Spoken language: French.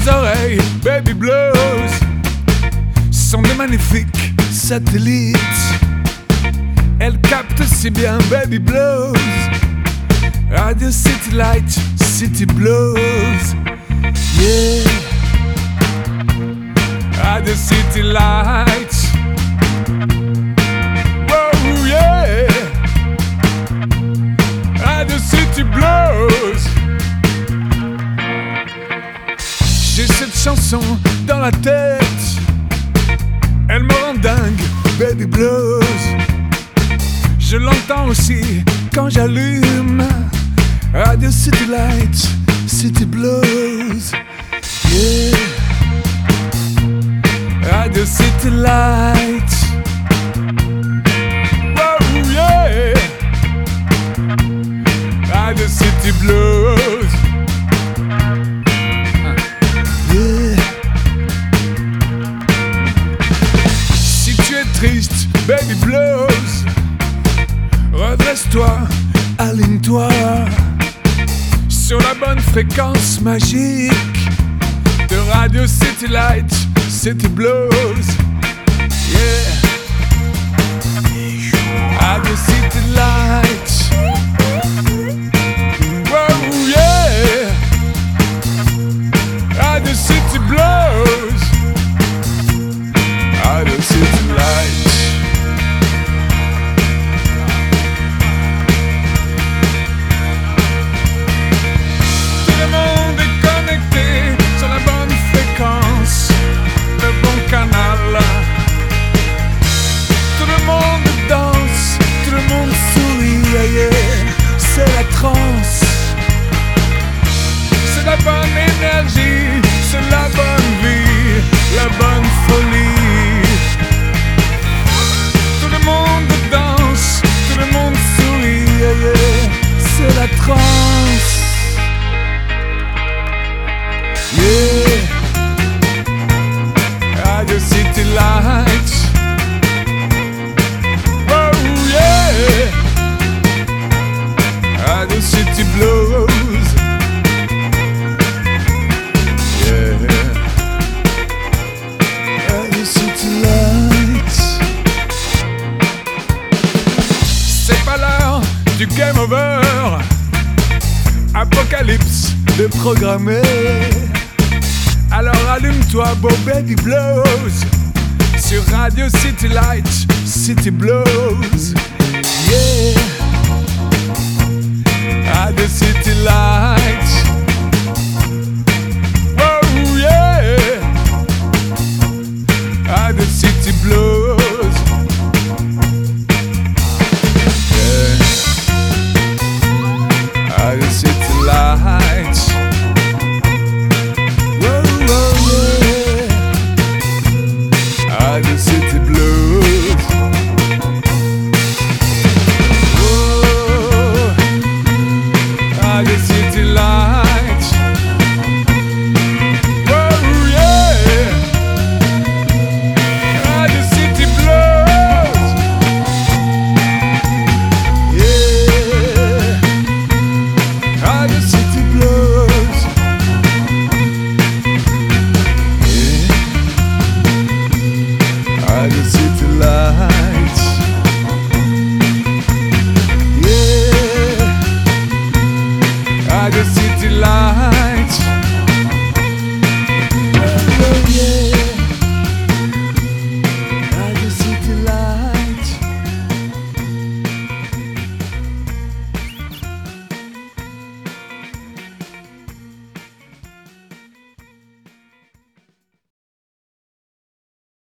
oreilles, Baby Blues, sont de magnifiques satellites. Elles captent si bien Baby Blues. Radio City Light, City Blues. Yeah. Radio City Light. Oh yeah. Radio City Blues. J'ai cette chanson dans la tête. Elle me rend dingue, Baby Blues. Je l'entends aussi quand j'allume Radio City Light, City Blues. Yeah. Radio City Light. Oh yeah. Radio City Blues. Yeah. Si tu es triste, Baby Blues, redresse-toi, aligne-toi sur la bonne fréquence magique de Radio City Light, City Blues. Yeah. Radio City Light. Oh yeah. Radio City Blues. Radio City Light. C'est la transe, c'est la bonne énergie, c'est la bonne vie, la bonne folie. Tout le monde danse, tout le monde sourit, c'est la transe. Yeah. Radio City Light. Oh yeah. Radio City Blues. Yeah. Radio City Lights. C'est pas l'heure du game over. Apocalypse de programmer. Alors allume-toi, beau Baby Blues, sur Radio City Light, City Blues. Yeah. Radio City Light. Oh yeah. Radio City Blues. Yeah. Radio City Light. Oh yeah. Radio City Blues. Radio City Light. Oh yeah. Radio City Blues. Yeah. Radio City Blues. Yeah. Radio City Light. Yeah. Radio City Light.